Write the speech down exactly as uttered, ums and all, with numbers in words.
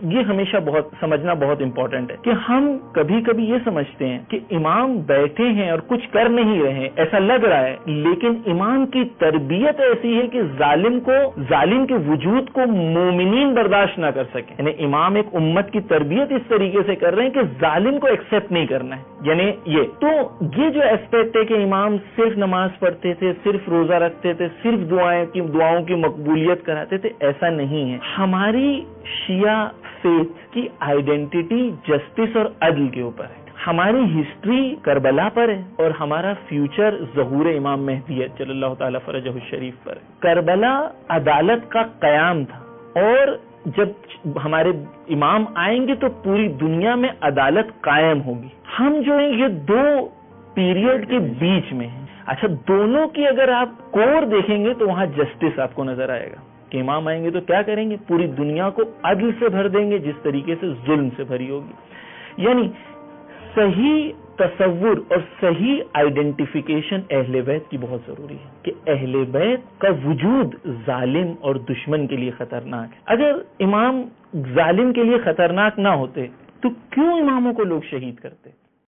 یہ ہمیشہ بہت سمجھنا بہت امپورٹنٹ ہے کہ ہم کبھی کبھی یہ سمجھتے ہیں کہ امام بیٹھے ہیں اور کچھ کر نہیں رہے، ایسا لگ رہا ہے، لیکن امام کی تربیت ایسی ہے کہ ظالم کو ظالم کے وجود کو مومنین برداشت نہ کر سکیں. یعنی امام ایک امت کی تربیت اس طریقے سے کر رہے ہیں کہ ظالم کو ایکسپٹ نہیں کرنا ہے. یعنی یہ تو یہ جو ایسپیکٹ ہے کہ امام صرف نماز پڑھتے تھے، صرف روزہ رکھتے تھے، صرف دعائیں کی دعاؤں کی مقبولیت کراتے تھے، ایسا نہیں ہے. ہماری شیعہ فیتھ کی آئیڈینٹی جسٹس اور عدل کے اوپر ہے. ہماری ہسٹری کربلا پر ہے اور ہمارا فیوچر ظہور امام مہدی صلی اللہ تعالی فرجہ الشریف پر ہے. کربلا عدالت کا قیام تھا اور جب ہمارے امام آئیں گے تو پوری دنیا میں عدالت قائم ہوگی. ہم جو ہیں یہ دو پیریڈ کے بیچ میں ہیں. اچھا، دونوں کی اگر آپ کور دیکھیں گے تو وہاں جسٹس آپ کو نظر آئے گا کہ امام آئیں گے تو کیا کریں گے، پوری دنیا کو عدل سے بھر دیں گے جس طریقے سے ظلم سے بھری ہوگی. یعنی صحیح تصور اور صحیح آئیڈینٹیفیکیشن اہل بیت کی بہت ضروری ہے کہ اہل بیت کا وجود ظالم اور دشمن کے لیے خطرناک ہے. اگر امام ظالم کے لیے خطرناک نہ ہوتے تو کیوں اماموں کو لوگ شہید کرتے؟